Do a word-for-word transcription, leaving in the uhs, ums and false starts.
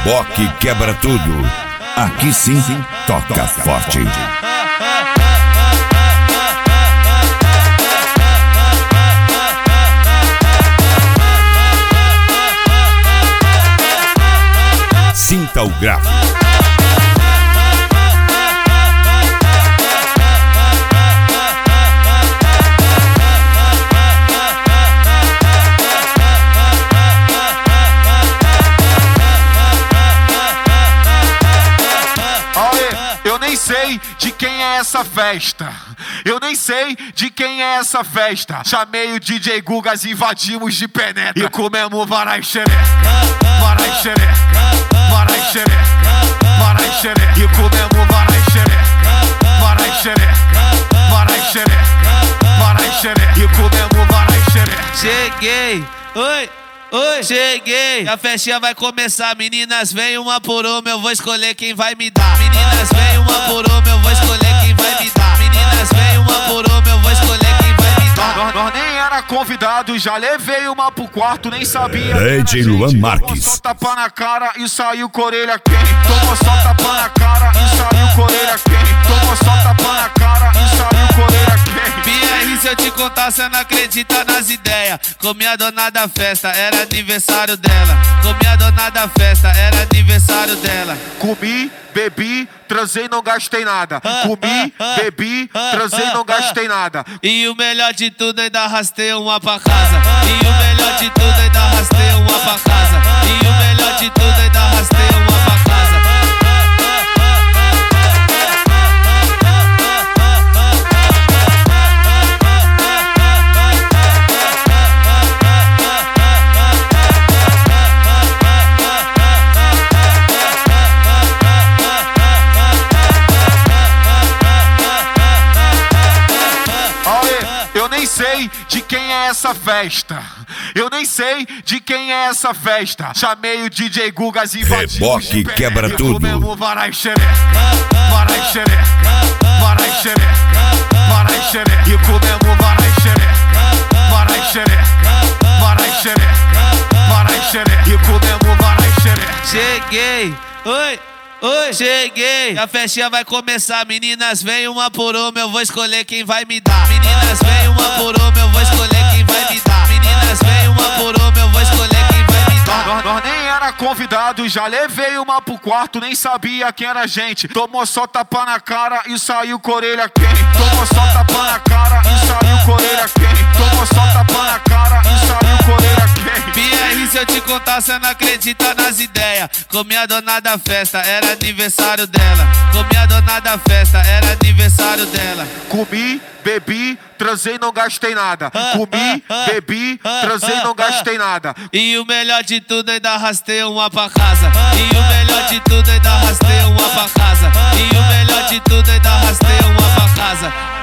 Reboque quebra tudo. Aqui sim, sim toca forte. Sinta o grave. Eu nem sei de quem é essa festa. Eu nem sei de quem é essa festa. Chamei o D J Gugas, invadimos de penetra e comemos varai xereca, varai xereca, varai xereca, varai xereca e comemos varai xereca, varai xereca, varai xereca, varai xereca e comemos varai xereca. Cheguei, oi. Oi, cheguei, a festinha vai começar. Meninas, vem uma por uma, eu vou escolher quem vai me dar. Meninas, vem uma por uma, eu vou escolher quem vai me dar. Meninas, vem uma por uma, eu vou escolher quem vai me dar. Nós, nós nem era convidado, já levei uma pro quarto, nem sabia. D J Luan Marques. Tomou só tapa na cara e saiu com orelha quente. Tomou só tapa na cara e saiu com orelha quente. Tomou só tapa na cara e saiu com orelha quente. B R, se eu te contar, cê não acredita nas ideias. Comi a dona da festa, era aniversário dela. Comi a dona da festa, era aniversário dela. Comi, bebi, transei, não gastei nada. Comi, bebi, transei, não gastei nada. E o melhor de tudo, ainda arrastei uma pra casa. E o melhor de tudo, ainda arrastei uma pra casa. E o melhor de tudo, ainda arrastei uma pra casa. Eu nem sei de quem é essa festa. Eu nem sei de quem é essa festa. Chamei o D J Gugas e Reboque quebra tudo. Comemos varai xereca, varai xereca, varai xereca, varai xereca e comemos varai xereca, varai xereca, varai xereca, varai xereca e comemos varai xereca. Cheguei, oi. Oi, cheguei, a festinha vai começar. Meninas, vem uma por uma, eu vou escolher quem vai me dar. Meninas, vem uma por uma, eu vou escolher quem vai me dar. Meninas, vem uma por uma, eu vou escolher quem vai me dar. Nós, nós nem era convidado, já levei uma pro quarto, nem sabia quem era a gente. Tomou só tapa na cara e saiu com orelha quente. Tomou só tapa na cara e saiu com orelha quente. Tomou só tapa na cara e saiu com orelha quente. B R, se eu te contar, cê não acredita nas ideias. Comi a dona da festa, era aniversário dela. Comi a dona da festa, era aniversário dela. Comi, bebi, transei, não gastei nada. Comi, bebi, transei, não gastei nada. E o melhor de tudo, ainda arrastei uma pra casa. E o melhor de tudo, ainda arrastei uma pra casa. E o melhor de tudo, ainda arrastei uma pra casa.